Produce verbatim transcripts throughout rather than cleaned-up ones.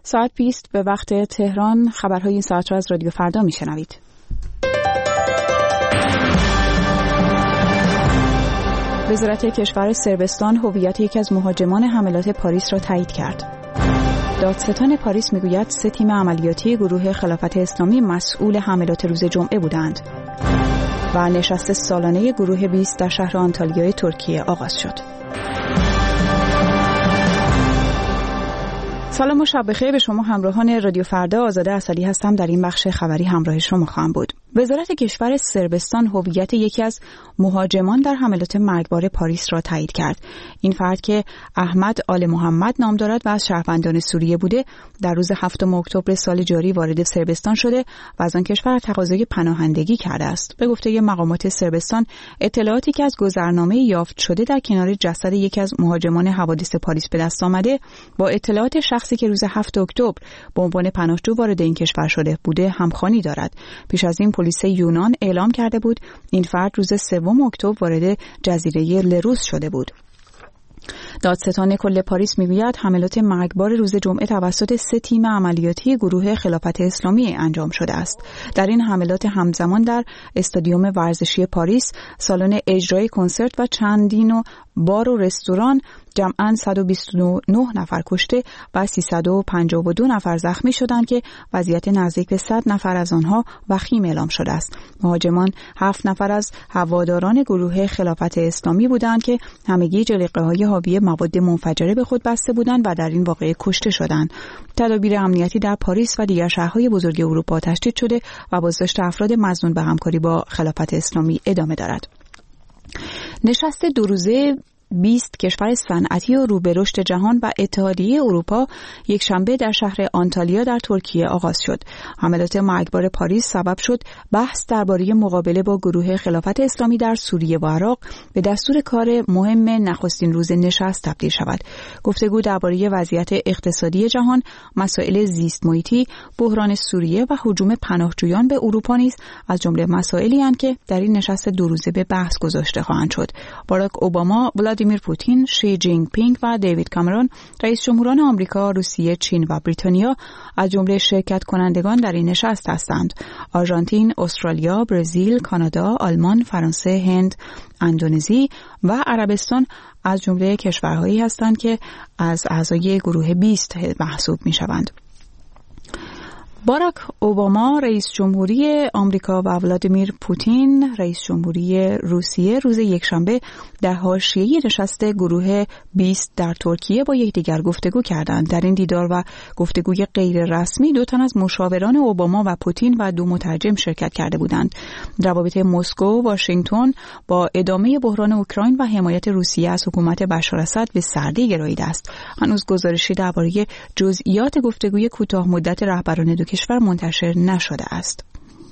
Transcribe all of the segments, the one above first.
ساعت بیست به وقت تهران. خبرهای این ساعت را از رادیو فردا میشنوید. وزارت کشور صربستان هویت یکی از مهاجمان حملات پاریس را تایید کرد. دادستان پاریس میگوید سه تیم عملیاتی گروه خلافت اسلامی مسئول حملات روز جمعه بودند. و نشست سالانه گروه بیست در شهر آنتالیای ترکیه آغاز شد. سلام و شب بخیر به شما همراهان رادیو فردا. آزاده اصلی هستم. در این بخش خبری همراه شما خواهم بود. وزارت کشور صربستان هویت یکی از مهاجمان در حملات مرگبار پاریس را تایید کرد. این فرد که احمد آل محمد نام دارد و از شهروندان سوریه بوده، در روز هفتم اکتبر سال جاری وارد صربستان شده و از آن کشور تقاضای پناهندگی کرده است. به گفته مقامات صربستان، اطلاعاتی که از گذرنامه یافت شده در کنار جسد یکی از مهاجمان حوادث پاریس به دست آمده، با اطلاعات شخصی که روز هفتم اکتبر به عنوان پناهجو وارد این کشور شده بوده همخوانی دارد. پیش از این پلیس یونان اعلام کرده بود این فرد روز سوم اکتبر وارد جزیره لروس شده بود. دادستان کل پاریس میگوید حملات مرگبار روز جمعه توسط سه تیم عملیاتی گروه خلافت اسلامی انجام شده است. در این حملات همزمان در استادیوم ورزشی پاریس، سالن اجرای کنسرت و چندین و بار و رستوران جمعاً صد و بیست و نه نفر کشته و سیصد و پنجاه و دو نفر زخمی شدند که وضعیت نزدیک به صد نفر از آنها وخیم اعلام شده است. مهاجمان هفت نفر از هواداران گروه خلافت اسلامی بودند که همگی جلیقه‌های حاوی مواد منفجره به خود بسته بودند و در این واقعه کشته شدند. تدابیر امنیتی در پاریس و دیگر شهرهای بزرگ اروپا تشدید شده و بازداشت افراد مظنون به همکاری با خلافت اسلامی ادامه دارد. نشست دو روزه بیست کشور صنعتی و رو به رشد جهان و اتحادیه اروپا یک شنبه در شهر آنتالیا در ترکیه آغاز شد. حملات مرگبار پاریس سبب شد بحث درباره مقابله با گروه خلافت اسلامی در سوریه و عراق به دستور کار مهم نخستین روز نشست تبدیل شود. گفتگو درباره وضعیت اقتصادی جهان، مسائل زیست محیطی، بحران سوریه و هجوم پناهجویان به اروپا نیز از جمله مسائلی اند که در این نشست دو روزه به بحث گذاشته خواهند شد. باراک اوباما، ولادیمیر پوتین، شی جینگ پینگ و دیوید کامرون، رئیس جمهوران آمریکا، روسیه، چین و بریتانیا از جمله شرکت کنندگان در این نشست هستند. آرژانتین، استرالیا، برزیل، کانادا، آلمان، فرانسه، هند، اندونزی و عربستان از جمله کشورهایی هستند که از اعضای گروه بیست محسوب می‌شوند. باراک اوباما رئیس جمهوری آمریکا و ولادیمیر پوتین رئیس جمهوری روسیه روز یکشنبه در حاشیه نشست گروه بیست در ترکیه با یکدیگر گفتگو کردند. در این دیدار و گفتگوی غیر رسمی دو تن از مشاوران اوباما و پوتین و دو مترجم شرکت کرده بودند. روابط مسکو و واشنگتن با ادامه بحران اوکراین و حمایت روسیه از حکومت بشار اسد به سردی گراییده است. هنوز گزارشی درباره جزئیات گفتگوی کوتاه مدت رهبران دو کشور منتشر نشده است.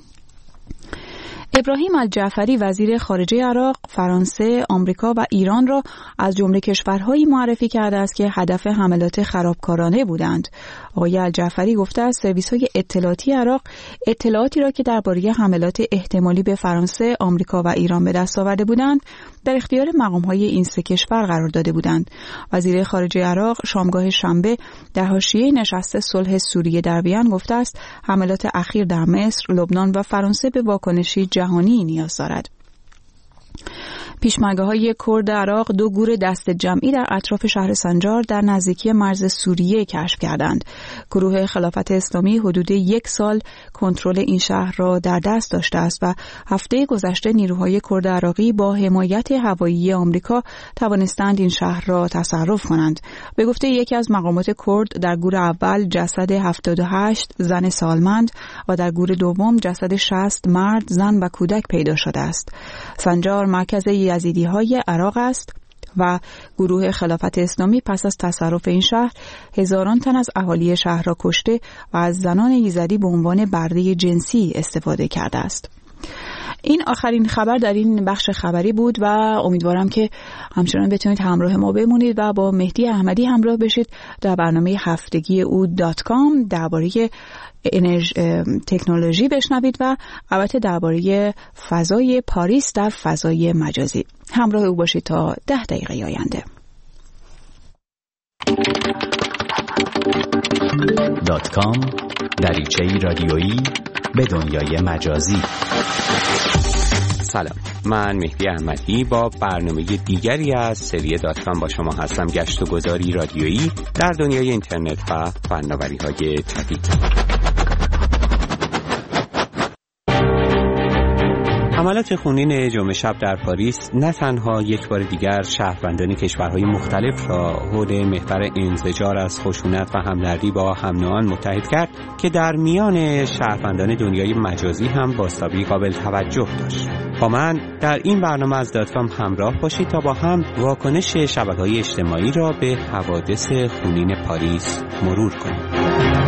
ابراهیم الجعفری وزیر خارجه عراق، فرانسه، آمریکا و ایران را از جمله کشورهایی معرفی کرده است که هدف حملات خرابکارانه بودند. آقای الجعفری گفته است سرویس‌های اطلاعاتی عراق اطلاعاتی را که درباره حملات احتمالی به فرانسه، آمریکا و ایران به دست آورده بودند در اختیار مقام‌های این سه کشور قرار داده بودند. وزیر خارجه عراق شامگاه شنبه در حاشیه نشست صلح سوریه در وین گفته است حملات اخیر در مصر، لبنان و فرانسه به واکنشی جهانی نیاز دارد. پیشمرگه‌های کرد عراق دو گور دست جمعی در اطراف شهر سنجار در نزدیکی مرز سوریه کشف کردند. گروه خلافت اسلامی حدود یک سال کنترل این شهر را در دست داشته است و هفته گذشته نیروهای کرد عراقی با حمایت هوایی آمریکا توانستند این شهر را تصرف کنند. به گفته یکی از مقامات کرد در گور اول جسد هفتاد و هشت زن سالمند و در گور دوم جسد شصت مرد، زن و کودک پیدا شده است. سنجار مرکز یزیدی‌های عراق است و گروه خلافت اسلامی پس از تصرف این شهر هزاران تن از اهالی شهر را کشته و از زنان یزدی به عنوان برده جنسی استفاده کرده است. این آخرین خبر در این بخش خبری بود و امیدوارم که همچنان بتونید همراه ما بمونید و با مهدی احمدی همراه بشید در برنامه هفتگی او دات کام درباره انرژی تکنولوژی بشنوید و البته درباره فضای پاریس در فضای مجازی. همراه او باشید تا ده دقیقه آینده. دات کام دریچه‌ای رادیویی به دنیای مجازی. سلام، من مهدی احمدی با برنامه دیگری از سری دات کام با شما هستم. گشت و گذاری رادیویی در دنیای اینترنت و فناوری‌های جدید. حملات خونین جمعه شب در پاریس نه تنها یک بار دیگر شهروندان کشورهای مختلف را حول محور انزجار از خشونت و همدردی با هم‌نوعان متحد کرد که در میان شهروندان دنیای مجازی هم بازتابی قابل توجه داشت. با من در این برنامه از دات کام همراه باشید تا با هم واکنش شبکه‌های اجتماعی را به حوادث خونین پاریس مرور کنیم.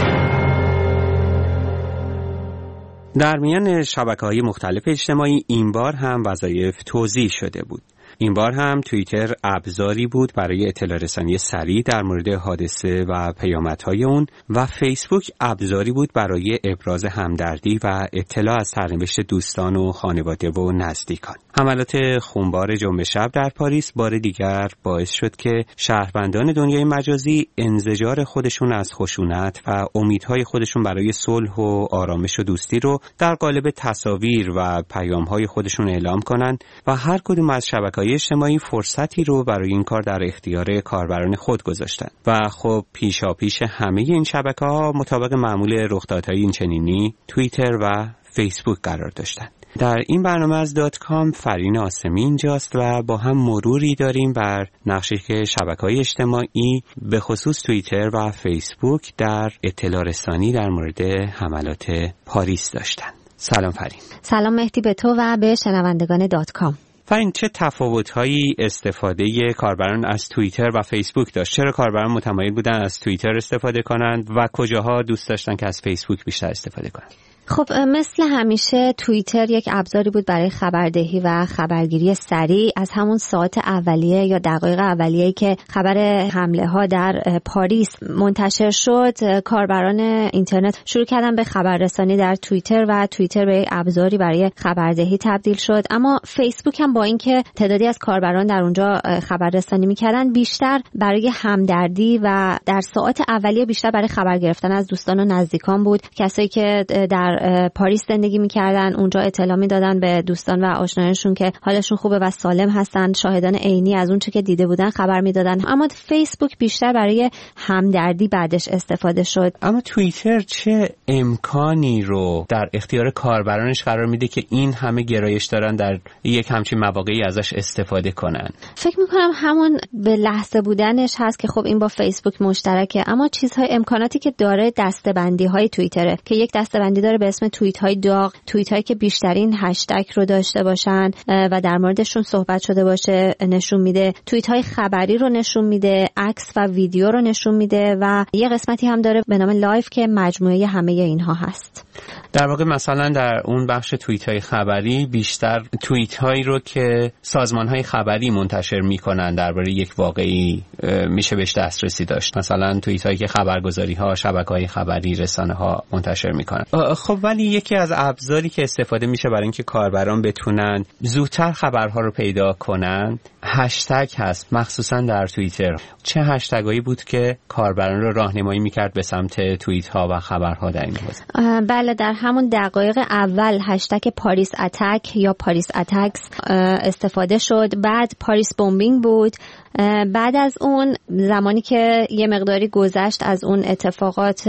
در میان شبکه‌های مختلف اجتماعی این بار هم وظایف توزیع شده بود. این بار هم توییتر ابزاری بود برای اطلاع رسانی سریع در مورد حادثه و پیامدهای اون و فیسبوک ابزاری بود برای ابراز همدردی و اطلاع از سرنوشت دوستان و خانواده و نزدیکان. حملات خونبار جمعه شب در پاریس بار دیگر باعث شد که شهروندان دنیای مجازی انزجار خودشون از خشونت و امیدهای خودشون برای صلح و آرامش و دوستی رو در قالب تصاویر و پیام‌های خودشون اعلام کنند و هر کدوم از شبکه‌های اجتماعی فرصتی رو برای این کار در اختیار کاربران خود گذاشتند و خب پیشاپیش همه این شبکه‌ها مطابق معمول رخدادهای اینچنینی توییتر و فیسبوک قرار داشتند. در این برنامه از دات کام فرین آسمی اینجاست و با هم مروری داریم بر نقشی که شبکه‌های اجتماعی به خصوص توییتر و فیسبوک در اطلاع رسانی در مورد حملات پاریس داشتند. سلام فرین. سلام مهدی به تو و به شنوندگان دات کام. فرین، چه تفاوت‌هایی استفاده کاربران از توییتر و فیسبوک داشت؟ چرا کاربران متمایل بودن از توییتر استفاده کنند و کجاها دوست داشتن که از فیسبوک بیشتر استفاده کنند؟ خب مثل همیشه توییتر یک ابزاری بود برای خبردهی و خبرگیری سریع. از همون ساعت اولیه یا دقایق اولیه‌ای که خبر حمله ها در پاریس منتشر شد، کاربران اینترنت شروع کردن به خبررسانی در توییتر و توییتر به ابزاری برای خبردهی تبدیل شد. اما فیسبوک هم با اینکه تعدادی از کاربران در اونجا خبررسانی می‌کردن، بیشتر برای همدردی و در ساعت اولیه بیشتر برای خبر گرفتن از دوستان و نزدیکان بود. کسایی که در پاریس زندگی می‌کردن اونجا اطلاع می‌دادن به دوستان و آشنایانشون که حالشون خوبه و سالم هستن. شاهدان عینی از اون چه که دیده بودن خبر می‌دادن. اما فیسبوک بیشتر برای همدردی بعدش استفاده شد. اما توییتر چه امکانی رو در اختیار کاربرانش قرار میده که این همه گرایش دارن در یک همچین مواقعی ازش استفاده کنن؟ فکر می‌کنم همون به لحظه بودنش هست که خب این با فیسبوک مشترکه. اما چیزهای امکاناتی که داره دسته‌بندی‌های توییتره که یک دسته‌بندی داره به اسم توییت های داغ، توییت هایی که بیشترین هشتگ رو داشته باشن و در موردشون صحبت شده باشه نشون میده. توییت های خبری رو نشون میده، عکس و ویدیو رو نشون میده و یه قسمتی هم داره به نام لایف که مجموعه همه اینها هست. در واقع مثلا در اون بخش توییت های خبری بیشتر توییت هایی رو که سازمان های خبری منتشر میکنن درباره یک واقعی میشه بهش دسترسی داشت. مثلا توییت هایی که خبرگزاری ها، شبکه های خبری، رسانه ها منتشر میکنن. خب ولی یکی از ابزاری که استفاده میشه برای اینکه کاربران بتونن زودتر خبرها رو پیدا کنن هشتگ هست، مخصوصا در توییتر. چه هشتگایی بود که کاربران رو راهنمایی میکرد به سمت توییت ها و خبرها در این حوزه؟ بله، در همون دقایق اول هشتگ پاریس اتک یا پاریس اتکس استفاده شد. بعد پاریس بمبینگ بود. بعد از اون زمانی که یه مقداری گذشت از اون اتفاقات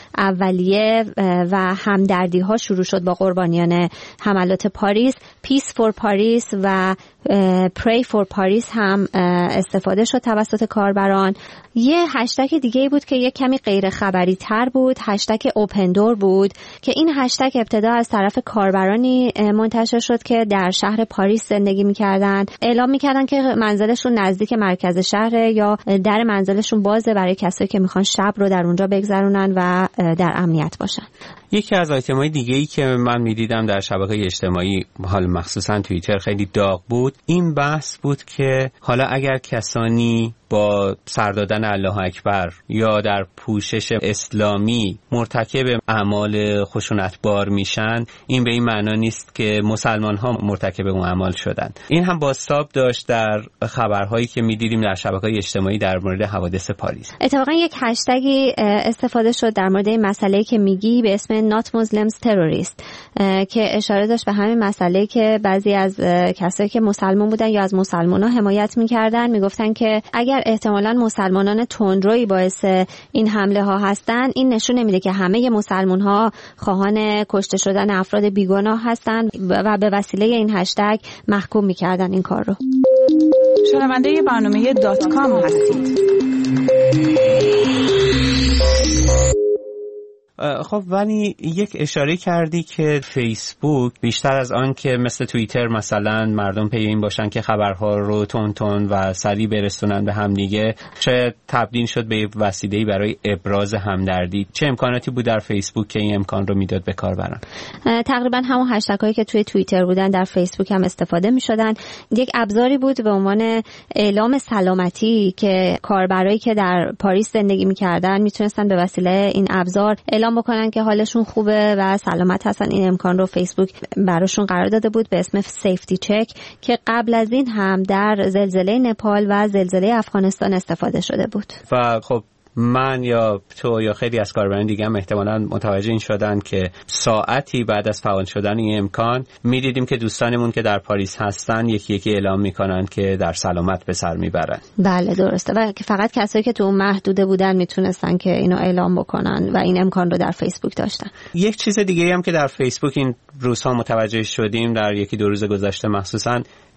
اولیه و همدردی ها شروع شد با قربانیان حملات پاریس، پیس فور پاریس و پری فور پاریس هم استفاده شد توسط کاربران. یه هشتگ دیگه بود که یه کمی غیر خبری تر بود، هشتگ اوپن دور بود که این هشتگ ابتدا از طرف کاربرانی منتشر شد که در شهر پاریس زندگی می‌کردن. اعلام می‌کردن که منزلشون نزدیک مرکز شهر یا در منزلشون بازه برای کسایی که میخوان شب رو در اونجا بگذرونن و در امنیت باشن. یکی از آیتم‌های دیگه‌ای که من می‌دیدم در شبکه‌های اجتماعی، حال مخصوصا توییتر، خیلی داغ بود، این بحث بود که حالا اگر کسانی با سر دادن الله اکبر یا در پوشش اسلامی مرتکب اعمال خشونتبار میشن، این به این معنا نیست که مسلمان ها مرتکب اون اعمال شدن. این هم بازتاب داشت در خبرهایی که میدیدیم در شبکه‌های اجتماعی در مورد حوادث پاریس. اتفاقا یک هشتگی استفاده شد در مورد این مسئله که میگی به اسم Not Muslims Terrorist که اشاره داشت به همین مسئله که بعضی از کسایی که مسلمان بودن یا از مسلمان‌ها حمایت می‌کردن میگفتن که اگر احتمالاً مسلمانان تندرویی باعث این حمله ها هستن، این نشون نمیده که همه مسلمان‌ها خواهان کشته شدن افراد بیگناه هستن و به وسیله این هشتگ محکوم می‌کردن این کار رو. شنونده برنامه دات کام هستید. خب ولی یک اشاره کردی که فیسبوک بیشتر از آن که مثل توییتر مثلا مردم پی این باشن که خبرها رو تون تون و سریع برسونن به هم دیگه، شاید تبدیل شد به وسیله‌ای برای ابراز همدردی. چه امکاناتی بود در فیسبوک که این امکان رو میداد به کاربران؟ تقریبا همون هشتگ‌هایی که توی توییتر بودن در فیسبوک هم استفاده می‌شدن. یک ابزاری بود به عنوان اعلام سلامتی که کاربرایی که در پاریس زندگی می‌کردن میتونستن به وسیله این ابزار اعلام بکنن که حالشون خوبه و سلامت هستن. این امکان رو فیسبوک براشون قرار داده بود به اسم سیفتی چک که قبل از این هم در زلزله نپال و زلزله افغانستان استفاده شده بود. و خب من یا تو یا خیلی از کاربران دیگه هم احتمالاً متوجه این شدن که ساعتی بعد از فعال شدن این امکان میدیدیم که دوستانمون که در پاریس هستن یکی یکی اعلام میکنن که در سلامت به سر میبرن. بله درسته و فقط کسایی که تو اون محدوده بودن میتونستن که اینو اعلام بکنن و این امکان رو در فیسبوک داشتن. یک چیز دیگه هم که در فیسبوک این روزها متوجه شدیم در یکی دو روز گذشته مخصوصاً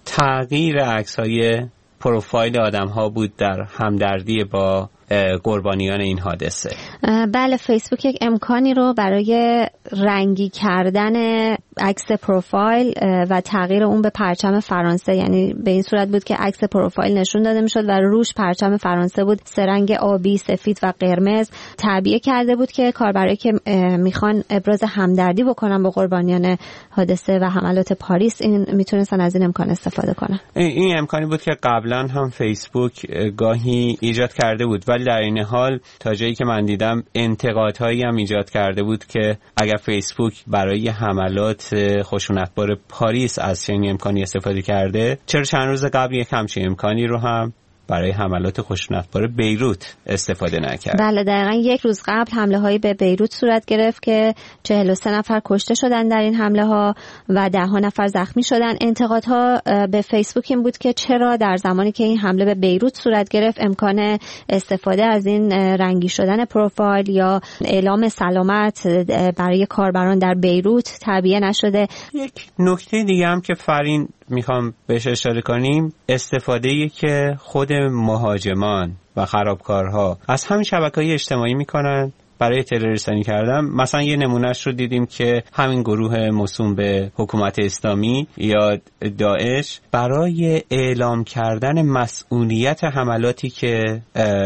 تغییر عکس‌های پروفایل آدم‌ها بود در همدردی با قربانیان این حادثه. بله فیسبوک یک امکانی رو برای رنگی کردن عکس پروفایل و تغییر اون به پرچم فرانسه، یعنی به این صورت بود که عکس پروفایل نشون داده میشد و روش پرچم فرانسه بود، سه رنگ آبی، سفید و قرمز، تعبیه کرده بود که کاربرایی که میخوان ابراز همدردی بکنن با قربانیان حادثه و حملات پاریس این میتونستن از این امکان استفاده کنن. این امکانی بود که قبلا هم فیسبوک گاهی ایجاد کرده بود ولی در این حال تا جایی که من دیدم انتقادهایی هم ایجاد کرده بود که اگر فیسبوک برای حملات خشونتبار پاریس از چنین امکانی استفاده کرده، چرا چند روز قبل یک همچین امکانی رو هم برای حملات خشونتبار بیروت استفاده نکرد؟ بله دقیقاً یک روز قبل حمله هایی به بیروت صورت گرفت که چهل و سه نفر کشته شدن در این حمله ها و ده ها نفر زخمی شدن. انتقادها به فیسبوک این بود که چرا در زمانی که این حمله به بیروت صورت گرفت امکان استفاده از این رنگی شدن پروفایل یا اعلام سلامت برای کاربران در بیروت تعبیه نشده. یک نکته دیگه هم که فرین میخوام بهش اشاره کنیم، استفاده‌ای که خود مهاجمان و خرابکارها از همین شبکه‌های اجتماعی میکنن برای تروریستی کردن. مثلا یه نمونهش رو دیدیم که همین گروه موسوم به حکومت اسلامی یا داعش برای اعلام کردن مسئولیت حملاتی که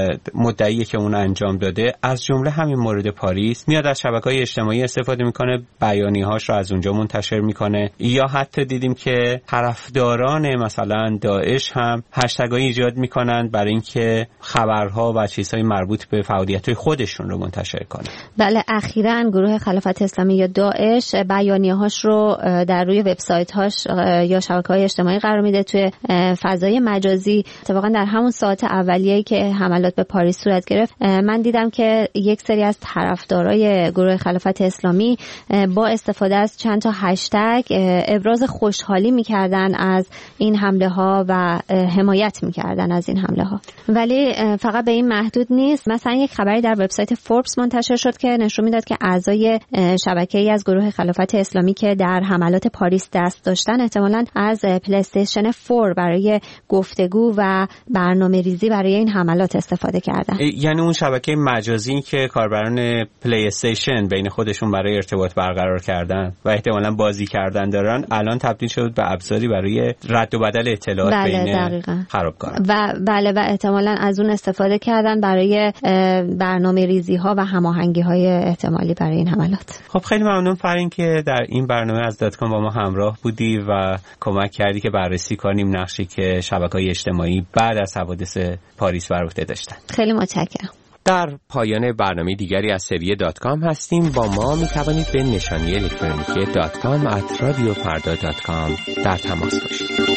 مدعیه که اون انجام داده، از جمله همین مورد پاریس، میاد از شبکه‌های اجتماعی استفاده میکنه، بیانیه‌هاش رو از اونجا منتشر میکنه. یا حتی دیدیم که طرفداران مثلا داعش هم هشتگ‌های ایجاد میکنن برای اینکه خبرها و چیزهای مربوط به فعالیت‌های خودشون رو منتشر کنه. بله اخیراً گروه خلافت اسلامی یا داعش بیانیه‌هاش رو در روی وبسایت‌هاش یا شبکه‌های اجتماعی قرار میده توی فضای مجازی. اتفاقاً در همون ساعت اولیه‌ای که حملات به پاریس صورت گرفت من دیدم که یک سری از طرفدارای گروه خلافت اسلامی با استفاده از چند تا هشتگ ابراز خوشحالی می‌کردن از این حمله‌ها و حمایت می‌کردن از این حمله‌ها. ولی فقط به این محدود نیست. مثلا یک خبری در وبسایت فوربس منتشر شد که نشون میداد که اعضای شبکه‌ای از گروه خلافت اسلامی که در حملات پاریس دست داشتن احتمالاً از پلی استیشن چهار برای گفتگو و برنامه‌ریزی برای این حملات استفاده کردن. یعنی اون شبکه مجازی که کاربران پلی استیشن بین خودشون برای ارتباط برقرار کردن و احتمالاً بازی کردن دارن، الان تبدیل شد به ابزاری برای رد و بدل اطلاعات بله بین خرابکاران. و بله و احتمالاً از اون استفاده کردن برای برنامه‌ریزی‌ها و هماهنگی های احتمالی برای این حملات. خب خیلی ممنون فرین که در این برنامه از دات کام با ما همراه بودی و کمک کردی که بررسی کنیم نقشی که شبکه‌های اجتماعی بعد از حوادث پاریس بر عهده داشتن. خیلی متشکرم. در پایان برنامه دیگری از سری دات کام هستیم. با ما می توانید به نشانی الکترونیکی دات کام ات رادیو فردا دات کام در تماس باشید.